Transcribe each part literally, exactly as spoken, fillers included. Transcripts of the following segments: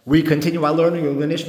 We continue our learning. We are in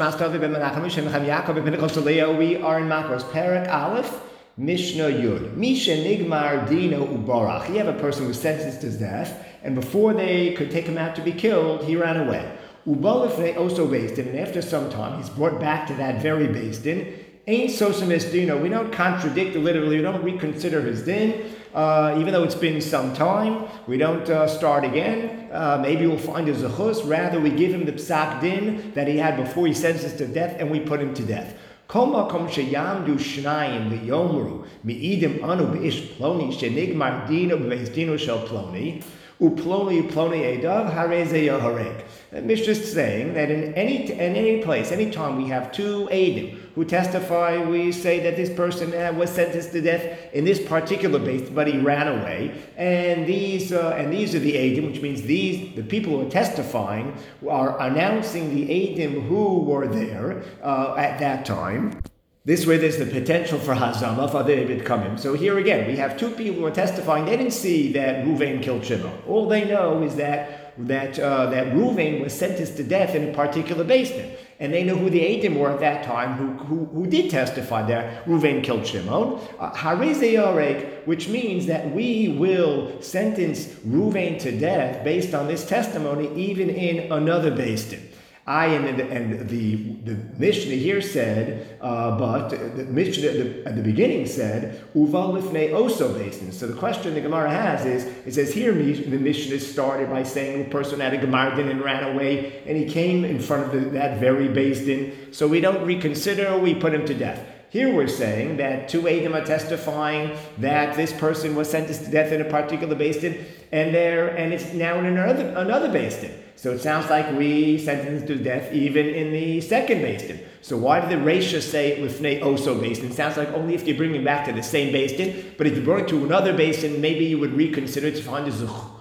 Makros Perek Aleph, Mishnah Yud. Misha Nigmar Dino Ubarach. You have a person who was sentenced to death, and before they could take him out to be killed, he ran away. Ubalifne also based in, and after some time, he's brought back to that very based in. Ain't sosamis dino. We don't contradict literally. We don't reconsider his din, uh, even though it's been some time. We don't uh, start again. Uh, maybe we'll find a zechus. Rather, we give him the psak din that he had before he sentenced to death, and we put him to death. Kol makom sheyamdu shnayim liyomru mi'idim anu beish ploni shenigmar dino b'beis dino shel ploni uploni ploni edav hareze yaharek. The Mishnah is saying that in any in any place, any time we have two eidim who testify, we say that this person uh, was sentenced to death in this particular base, but he ran away. And these uh, and these are the eidim, which means these the people who are testifying are announcing the eidim who were there uh, at that time. This way there's the potential for hazama, for David coming. So here again, we have two people who are testifying. They didn't see that Ruvain killed Shimon. All they know is that that uh, that Ruvain was sentenced to death in a particular basement. And they know who the eidim were at that time who, who, who did testify that Ruvain killed Shimon. Hareze Yarek, which means that we will sentence Ruvain to death based on this testimony even in another basement. I and the, and the the Mishnah here said, uh, but the Mishnah at the, at the beginning said uval lifnei oso basin. So the question the Gemara has is, it says here the Mishnah started by saying the person had a Gemara din and ran away, and he came in front of the, that very basin. So we don't reconsider; we put him to death. Here we're saying that two eidim are testifying that this person was sentenced to death in a particular basin, and there and it's now in another another basin. So it sounds like we sentenced to death even in the second basin. So why did the Reisha say lifnei oso basin? It sounds like only if you bring him back to the same basin, but if you brought it to another basin, maybe you would reconsider to find a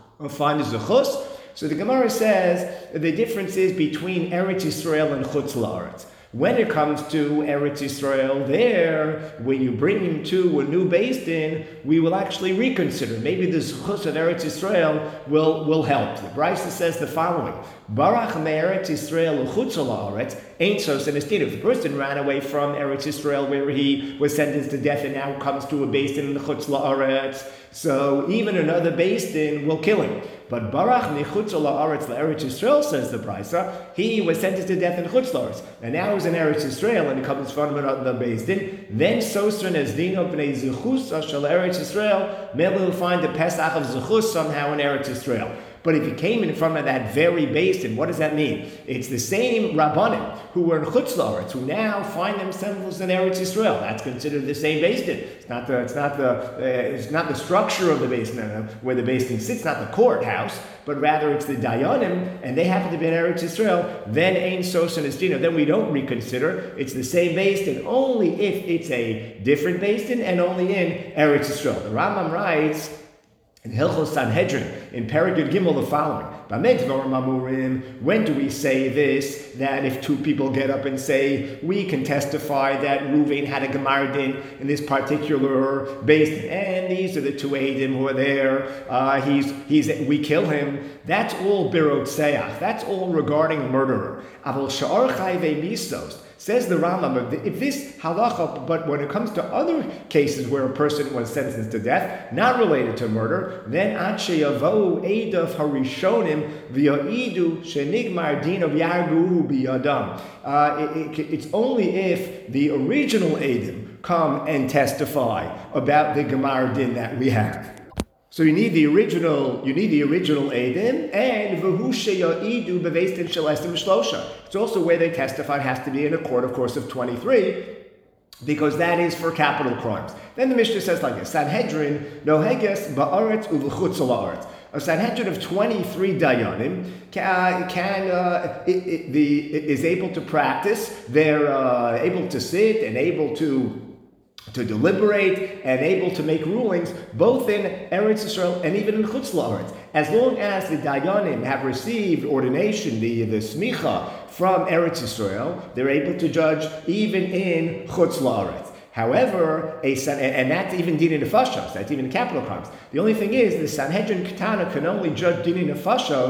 zechus. So the Gemara says the difference is between Eretz Yisrael and Chutz La'aretz. When it comes to Eretz Yisrael, there, when you bring him to a new Beis Din, we will actually reconsider. Maybe the zechus of Eretz Yisrael will, will help. The Brisa says the following: Barach me'Eretz Yisrael l'chutz la'aretz ain't so sinistin. If the person ran away from Eretz Yisrael where he was sentenced to death and now comes to a Beis Din in the chutz la'aretz, so even another Beis Din will kill him. But Barach michutz la'aretz la'Eretz Yisrael, says the Brisa, he was sentenced to death in chutz la'aretz, and now he's in Eretz Yisrael and he comes in front of another Beis Din. Then sosran as dino b'nei zechus shel Eretz Yisrael. Maybe we'll find the Pesach of zechus somehow in Eretz Yisrael. But if he came in front of that very basin, what does that mean? It's the same Rabbanim who were in Chutz La'aretz who now find themselves in Eretz Yisrael. That's considered the same basin. It's not the it's not the uh, it's not the structure of the basin uh, where the basin sits, not the courthouse, but rather it's the Dayanim, and they happen to be in Eretz Yisrael. Then Ein Sos and Estina. Then we don't reconsider. It's the same basin only if it's a different basin and only in Eretz Yisrael. The Rambam writes in Hilchos Sanhedrin, in Perek Yud Gimel, the following: when do we say this, that if two people get up and say, we can testify that Ruvain had a Gemara din in this particular basin, and these are the two eidim who are there, uh, he's, he's, we kill him, that's all birotzeach, that's all regarding a murderer. Aval sha'ar chayvei misos. Says the Rambam, if this halacha, but when it comes to other cases where a person was sentenced to death, not related to murder, then ad sheyavo eidav harishonim v'ya'idu shenigmar din of yarguhu biyadam. It's only if the original eidim come and testify about the gemar din that we have. So you need the original, you need the original eidim, and v'hu sheya'idu beveis din shel esrim shlosha. It's also where they testify has to be in a court, of course, of twenty-three, because that is for capital crimes. Then the Mishnah says like this: Sanhedrin noheges ba'aretz uv'chutz la'aretz. A Sanhedrin of twenty-three dayanim can, can uh, it, it, the it is able to practice. They're uh, able to sit and able to. to deliberate and able to make rulings both in Eretz Yisrael and even in Chutz La'aretz. As long as the Dayanim have received ordination, the, the smicha from Eretz Yisrael, they're able to judge even in Chutz La'aretz. However, a and that's even Dini Nefashos, that's even capital crimes. The only thing is, the Sanhedrin Ketana can only judge Dini Nefashos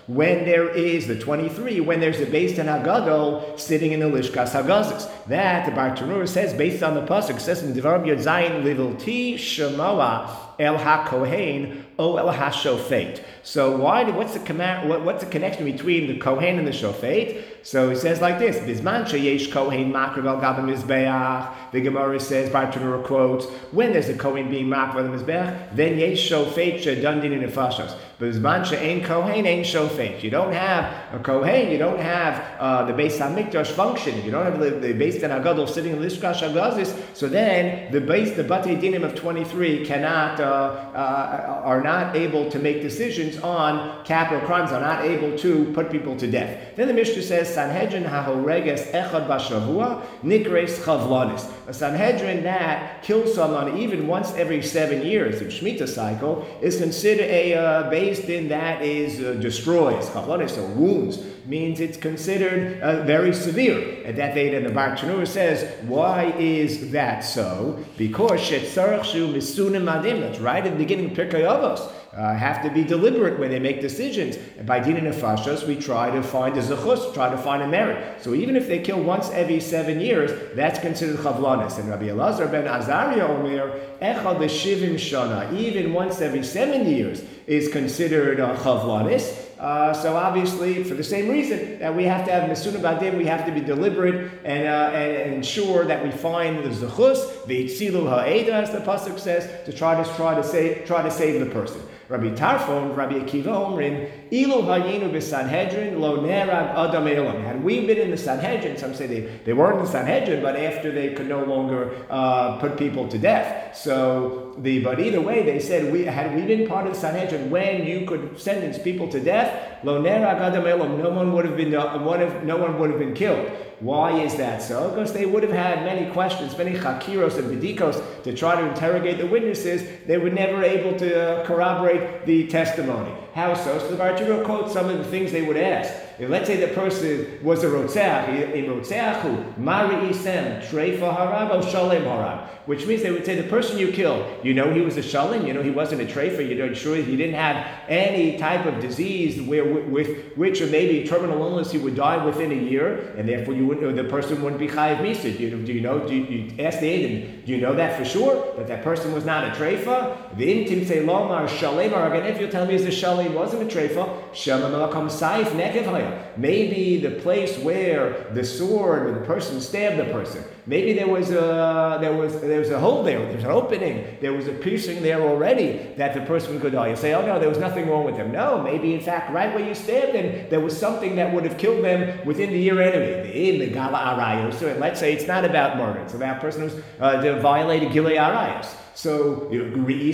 when there is the twenty-three, when there's a Beis Din HaGadol sitting in the Lishkas HaGazis. That, the Bartanura says, based on the pasuk, says in Devarim Yod Zayin, Livilti Shemoa El HaKohen O El HaShofet. So why? What's the command? What, what's the connection between the Kohen and the Shofet? So he says like this: Bizman sheyesh Kohen makriv al gab mizbeach. The Gemara says, Bartanura quotes, when there's a Kohen being makriv al mizbeach, then yesh Shofet shedun din in nefashos. But bizman she'ein Kohen ain't Shofet. You don't have a Kohen. You don't have uh, the Beis Hamikdash function. You don't have the, the Beis Din HaGadol sitting in Lishkas HaGazis. So then the base, the Batei Dinim of twenty-three cannot uh, uh, are not able to make decisions on capital crimes, are not able to put people to death. Then the Mishnah says, Sanhedrin hahoreges echad bashavua nikres chavlanis. A Sanhedrin that kills someone even once every seven years, the Shemitah cycle, is considered a uh, Beis Din that is uh, destroys, chavlanis, or wounds, means it's considered uh, very severe. And that they, and the Bartanura says, why is that so? Because shetzarach shu misunim madim, that's right at the beginning of Pirkei Avos. Uh, have to be deliberate when they make decisions. And by Dina Nefashos, we try to find a zechus, try to find a merit. So even if they kill once every seven years, that's considered chavlanis. And Rabbi Elazar ben Azariah Omer, echad l'shivim shana, even once every seven years is considered uh, chavlanis. Uh, so obviously, for the same reason that we have to have Mesuna Badim, we have to be deliberate and, uh, and, and ensure that we find the Zechus, the Itzilu Ha'eda, as the pasuk says, to try to try to save try to save the person. Rabbi Tarfon, Rabbi Akiva Omrin, Ilu Hayinu b'Sanhedrin lo nerag adam elam. Had we been in the Sanhedrin, some say they, they weren't in the Sanhedrin, but after they could no longer uh, put people to death. So the but either way, they said we had we been part of the Sanhedrin when you could sentence people to death, lo nerag adam elam, no one would have been uh, one of, no one would have been killed. Why is that so? Because they would have had many questions, many chakiros and bidikos to try to interrogate the witnesses. They were never able to uh, corroborate the testimony. How so? So the Bartanura quotes some of the things they would ask. If let's say the person was a rotzeach, a rotzeachu, mari isem, treifa harab, or shalem harab, which means they would say the person you killed, you know he was a shalem, you know he wasn't a treifa, you know sure he didn't have any type of disease where with which or maybe a terminal illness he would die within a year, and therefore you wouldn't, or the person wouldn't be chayiv misa. Do you, do you know? Do you, you ask the Aiden, do you know that for sure that that person was not a treifa? The intim say lomar shalem harab, and if you tell me he's a shalem, wasn't a treifa, shalem malakam saif nekev. Maybe the place where the sword, where the person stabbed the person, maybe there was a there was there was a hole there, there was an opening, there was a piercing there already that the person could die. You say, oh no, there was nothing wrong with them. No, maybe in fact, right where you stabbed them, there was something that would have killed them within the year anyway. In the gala arayos. So let's say it's not about murder; it's about a person who's uh, violated gilei arayos. So, do you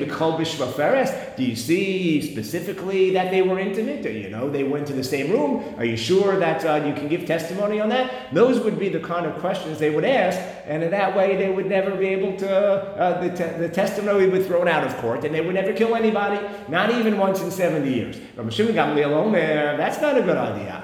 see specifically that they were intimate? Or, you know, they went to the same room? Are you sure that uh, you can give testimony on that? Those would be the kind of questions they would ask, and in that way they would never be able to, uh, the, te- the testimony would be thrown out of court, and they would never kill anybody, not even once in seventy years. That's not a good idea.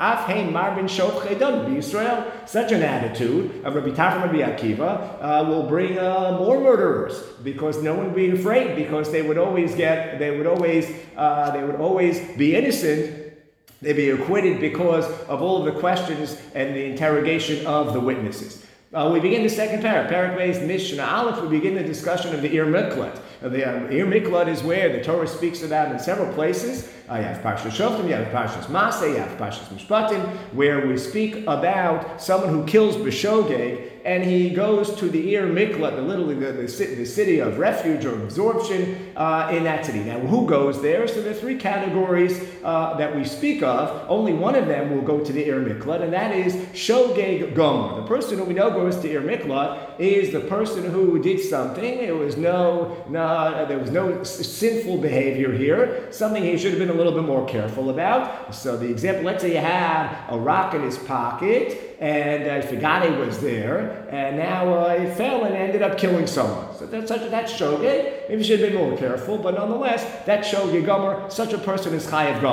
Such an attitude of Rabbi Tarfon and Rabbi Akiva uh, will bring uh, more murderers, because no one would be afraid, because they would always get, they would always, uh, they would always be innocent. They'd be acquitted because of all of the questions and the interrogation of the witnesses. Uh, we begin the second parak, parak based Mishnah Aleph. We begin the discussion of the Ir Miklat. Uh, the um, Ir Miklat is where the Torah speaks about in several places. Uh, you have Parshas Shoftim, you have Parshas Maseh, you have Parshas Mishpatim, where we speak about someone who kills B'Shogeg, and he goes to the Ir Miklat, the literally the, the, the city of refuge or absorption uh, in that city. Now, who goes there? So there are three categories uh, that we speak of. Only one of them will go to the Ir Miklat, and that is Shogeg Gomer. The person who we know goes to Ir Miklat is the person who did something. There was no, no, there was no sinful behavior here. Something he should have been a little bit more careful about. So the example, let's say you have a rock in his pocket, and I uh, forgot he was there, and now uh, it fell and ended up killing someone. So that's such a, that's shogeg. Maybe you should have been more careful, but nonetheless, that shogeg gomer, such a person is chayav galus.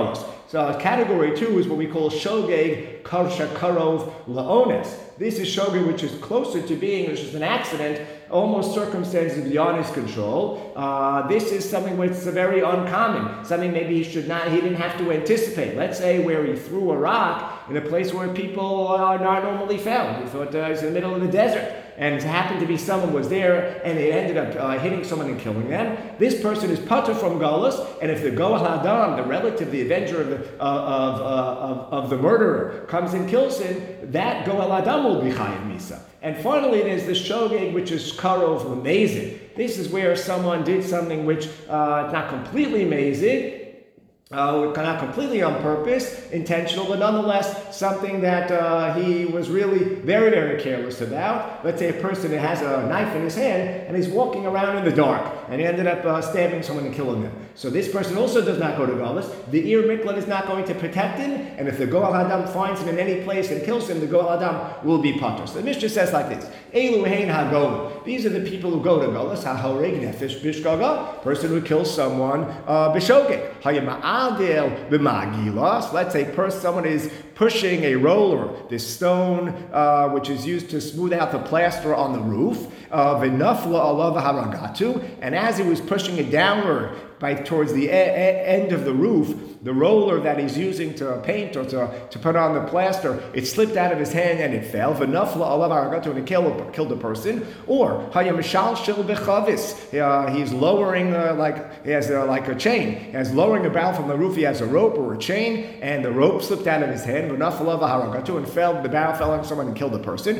So category two is what we call shogeg shakarov laones. This is shogeg, which is closer to being, which is an accident, almost circumstances beyond his control. Uh, this is something which is very uncommon, something maybe he should not, he didn't have to anticipate. Let's say where he threw a rock in a place where people are not normally found. He thought uh, it's in the middle of the desert, and it happened to be someone was there, and it ended up uh, hitting someone and killing them. This person is patur from galus, and if the goel hadam, the relative, the avenger of the uh, of, uh, of of the murderer, comes and kills him, that goel hadam will be chayiv misa. And finally, there's the shogeg, which is karov lemezid. This is where someone did something which uh, is not completely mezid, Uh, not completely on purpose, intentional, but nonetheless something that uh, he was really very, very careless about. Let's say a person that has a knife in his hand and he's walking around in the dark and he ended up uh, stabbing someone and killing them. So this person also does not go to galus. The Ir Miklat is not going to protect him, and if the Goel Hadam finds him in any place and kills him, the Goel Hadam will be patur. So the Mishnah says like this: Elu hein hagolim. These are the people who go to galus. Hahoreg nefesh bishgaga, person who kills someone uh, b'shogeg. Hayama'adel b'magilas. Let's say person, someone is pushing a roller, this stone uh, which is used to smooth out the plaster on the roof. V'nafla alav haragatu, and as he was pushing it downward by towards the e- e- end of the roof, the roller that he's using to paint or to, to put on the plaster, it slipped out of his hand and it fell. V'nafla alav haragatu, and it killed, killed a person. Or hayamishal shil bechavis, he's lowering uh, like he has uh, like a chain. He has lowering a barrel from the roof. He has a rope or a chain, and the rope slipped out of his hand. And fell, the barrel fell on someone and killed the person.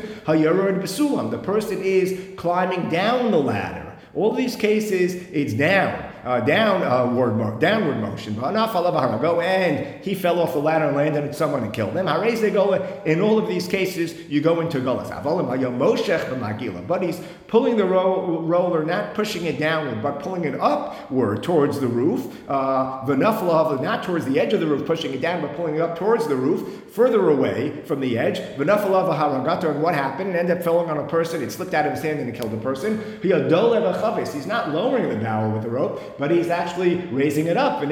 The person is climbing down the ladder. All of these cases, it's down, uh, downward, mo- downward motion. And he fell off the ladder and landed on someone and killed them. In all of these cases, you go into galus. But he's pulling the ro- roller, not pushing it downward, but pulling it upward towards the roof. Uh, not towards the edge of the roof, pushing it down, but pulling it up towards the roof, further away from the edge. And what happened? It ended up falling on a person. It slipped out of his hand and it killed the person. He's not lowering the barrel with the rope, but he's actually raising it up. And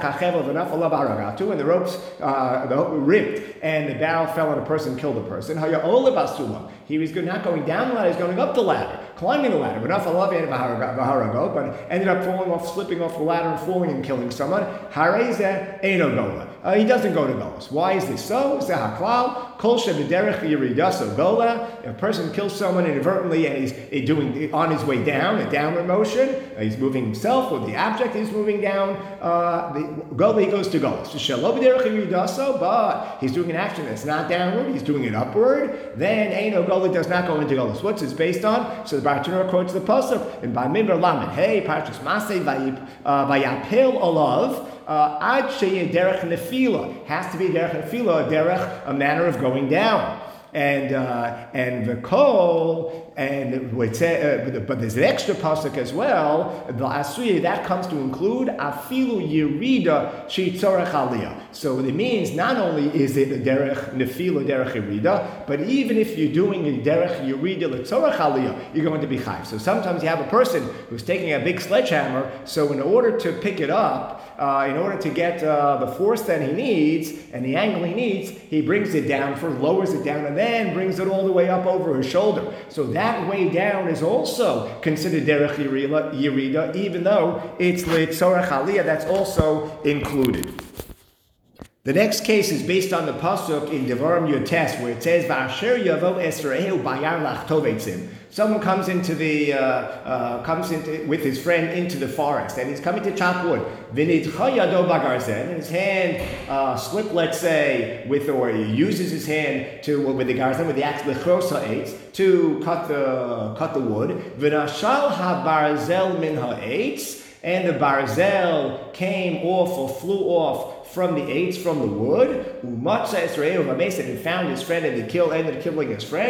the ropes uh, the rope ripped, and the barrel fell on a person, killed the person. He was not going down the ladder, he's going up the ladder, climbing the ladder, but ended up falling off, slipping off the ladder and falling and killing someone. Uh, he doesn't go to galus. Why is this so? If a person kills someone inadvertently and he's doing on his way down, a downward motion, he's moving himself, or the object is moving down, uh, the gola, he goes to galus. But he's doing an action that's not downward, he's doing it upward, then Eino Gola does not go into galus. What's this based on? So the Bartanura quotes the pasuk in Bamidbar Lamed. Hey, Parshas Masei vayapel olav. Ad sheyeh derech nefila, has to be derech nefila, derech, a manner of going down. And uh, and the kol, and uh, but there's an extra pasuk as well. The asuya that comes to include afilu yirida sheitzorech aliyah. So it means not only is it a derech nefila, derech yirida, but even if you're doing a derech yirida leitzorech aliyah, you're going to be chayv. So sometimes you have a person who's taking a big sledgehammer. So in order to pick it up, uh, in order to get uh, the force that he needs and the angle he needs, he brings it down first, lowers it down, and then brings it all the way up over his shoulder. So that way down is also considered derech yirida, even though it's leitzorech aliyah, that's also included. The next case is based on the pasuk in Devarim Yotes, where it says, "Va'asher yavo esrahu bayar lachtovetzim." Someone comes into the uh, uh, comes into with his friend into the forest, and he's coming to chop wood. V'nidcha yado bagarzen, and his hand uh, slipped, let's say, with or he uses his hand to with the garzen, with the axe lechros ha'etz, to cut the cut the wood. V'nashal habarzel min ha'etz, and the barzel came off or flew off from the eitz, from the wood. Umatza Esrael v'amesid, and found his friend, and he killed, ended up killing his friend.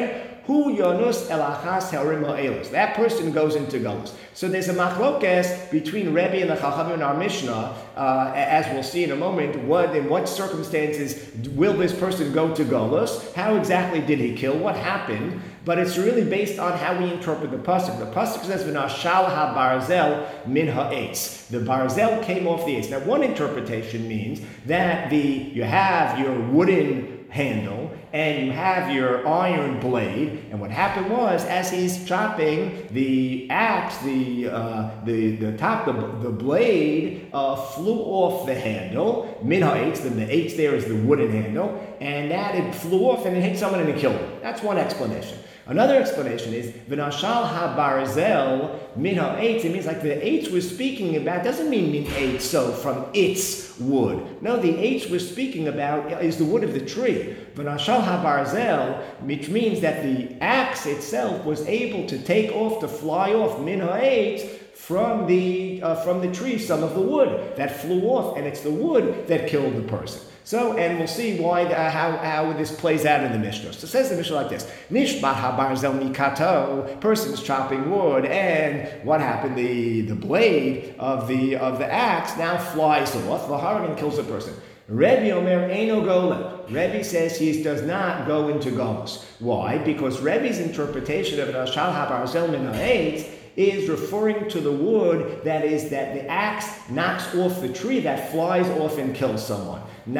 Hu yonus elachas herim ha'elos. That person goes into galus. So there's a machlokes between Rebbe and the Chachamim in our Mishnah, uh, as we'll see in a moment. What in what circumstances will this person go to galus? How exactly did he kill? What happened? But it's really based on how we interpret the pasuk. The pasuk says, "V'nashal habarzel min ha'etz." The barzel came off the eitz. Now, one interpretation means that the you have your wooden handle and you have your iron blade, and what happened was, as he's chopping, the axe, the uh, the the top, the, the blade uh, flew off the handle. Min ha'etz, the eitz there is the wooden handle, and that it flew off and it hit someone and it killed him. That's one explanation. Another explanation is v'nashal habarzel min ha'etz. It means like the eitz we're speaking about doesn't mean min eitz, so from its wood. No, the eitz we're speaking about is the wood of the tree. V'nashal habarzel, which means that the axe itself was able to take off, to fly off min ha'etz from the uh, from the tree, some of the wood that flew off, and it's the wood that killed the person. So, and we'll see why uh, how how this plays out in the Mishnah. So it says the Mishnah like this: Nishbat habarzel mikato. Person's chopping wood, and what happened? The the blade of the of the axe now flies off. The Haragan kills the person. Rebbe Omer Eino Golem. Rebbe says he does not go into Golus. Why? Because Rebbe's interpretation of Nashal habarzel min ha'etz is referring to the wood that is that the axe knocks off the tree that flies off and kills someone.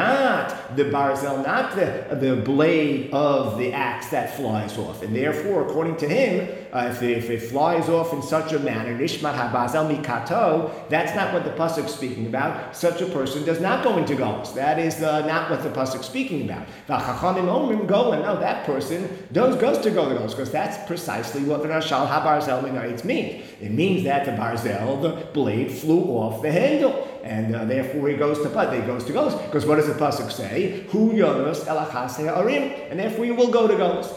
Not the barzel, not the, the blade of the axe that flies off. And therefore, according to him, uh, if, if it flies off in such a manner, nishmat habarzel mikato, that's not what the pasuk is speaking about. Such a person does not go into galus. That is uh, not what the pasuk is speaking about. V'chachamim omrim golen. No, that person does goes to go to galus, because that's precisely what the nashal habarzel min ha'etz means. It means that the barzel, the blade, flew off the handle. And uh, therefore he goes to Pad, he goes to Golus. Because what does the pasuk say? Hu yonus elachas arim. And therefore you will go to Golus.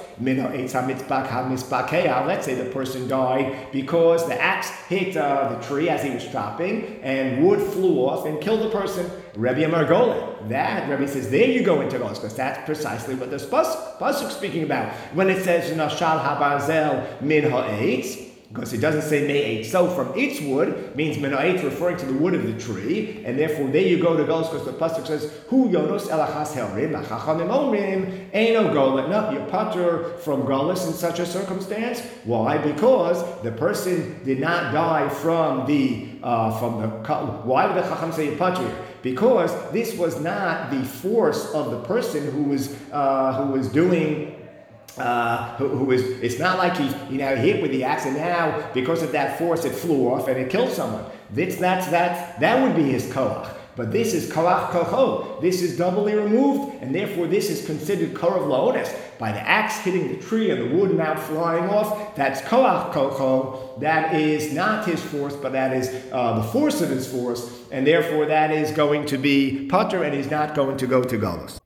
Let's say the person died because the axe hit uh, the tree as he was chopping, and wood flew off and killed the person. Rebbe Amar Golem. That, Rebbe says, there you go into Golus, because that's precisely what this pasuk, pasuk is speaking about. When it says, Nashal habarzel min ha'etz, because it doesn't say me'etz. So from its wood means me'etz, referring to the wood of the tree, and therefore there you go to Golus, because the pasuk says hu yonos elachas herim achachamim omrim eino golet. No, you're patur from Golus in such a circumstance. Why? Because the person did not die from the uh, from the. Why would the chacham say you're patur? Because this was not the force of the person who was uh, who was doing. Uh, who, who is, it's not like he, you know, hit with the axe and now, because of that force, it flew off and it killed someone. This, that's, that's, that would be his koach. But this is koach kocho. This is doubly removed, and therefore this is considered korav laonis. By the axe hitting the tree and the wood now flying off, that's koach kocho. That is not his force, but that is uh, the force of his force, and therefore that is going to be patur, and he's not going to go to galus.